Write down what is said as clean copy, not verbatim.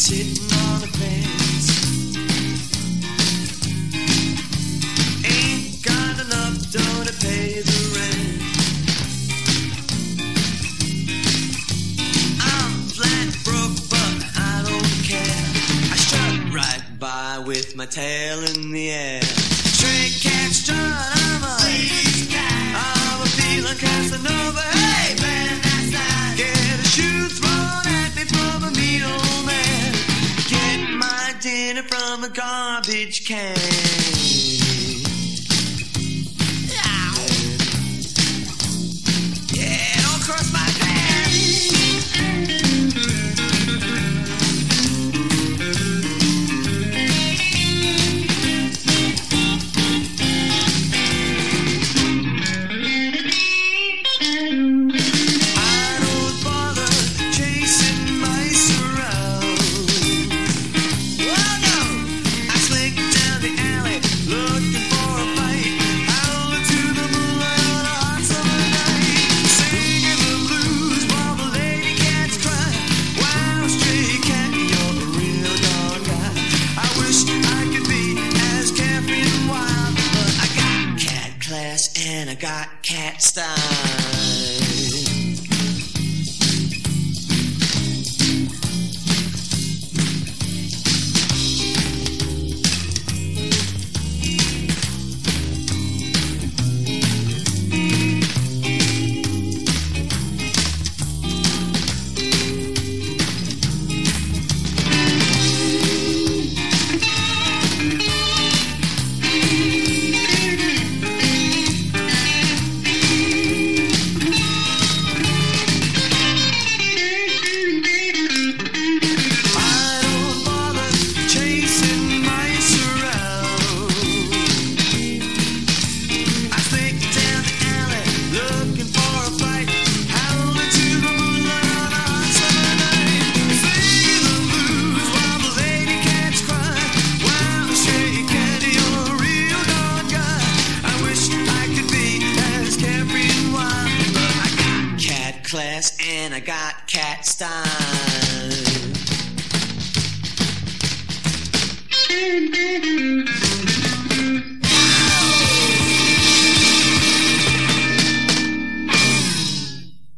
sitting on the fence. Ain't got enough dough to pay the rent. I'm flat broke, but I don't care. I strut right by with my tail in the air. Stray cat strut, I'm a feeling Casanova. Hey, man, that's that. Get a shoe thrown at me from a mean old man. Get my dinner from a garbage can. Yeah, don't cross my path. And I got cat style. Class and I got cat style.